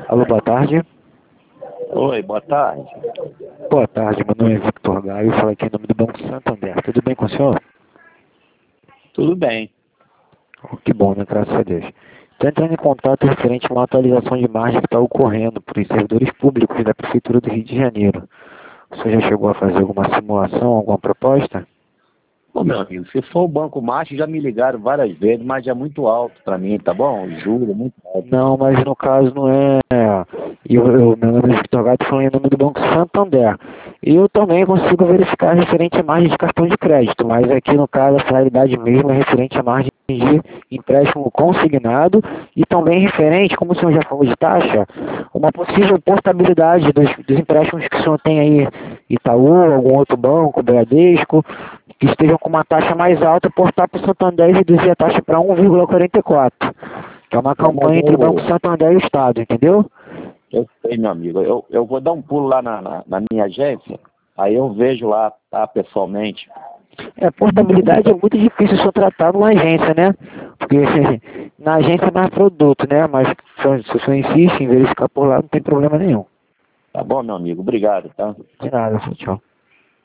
Alô, boa tarde. Oi, boa tarde. Boa tarde, meu nome é Victor Gaio, falo aqui em nome do Banco Santander. Tudo bem com o senhor? Tudo bem. Oh, que bom, né? Graças a Deus. Estou entrando em contato referente a uma atualização de margem que está ocorrendo para os servidores públicos da Prefeitura do Rio de Janeiro. O senhor já chegou a fazer alguma simulação, alguma proposta? Ô, meu amigo, se for o Banco Macho, já me ligaram várias vezes, mas é muito alto para mim, tá bom? O juro é muito alto. Não, mas no caso não é. Meu nome é Victor Gato, falando em nome do Banco Santander. Eu também consigo verificar referente à margem de cartão de crédito, mas aqui no caso a finalidade mesmo é referente à margem de empréstimo consignado e também referente, como o senhor já falou de taxa, uma possível portabilidade dos empréstimos que o senhor tem aí, Itaú, algum outro banco, Bradesco, que estejam com uma taxa mais alta, portar para o Santander e reduzir a taxa para 1,44. Que é uma Não, mas campanha entre o Banco Santander e o Estado, entendeu? eu sei, meu amigo. Eu vou dar um pulo lá na minha agência, aí eu vejo lá, tá, pessoalmente. Portabilidade é muito difícil ser tratado numa agência, né? Porque na agência é mais produto, né? Mas se o senhor insiste em verificar por lá, não tem problema nenhum. Tá bom, meu amigo? Obrigado, tá? De nada, tchau.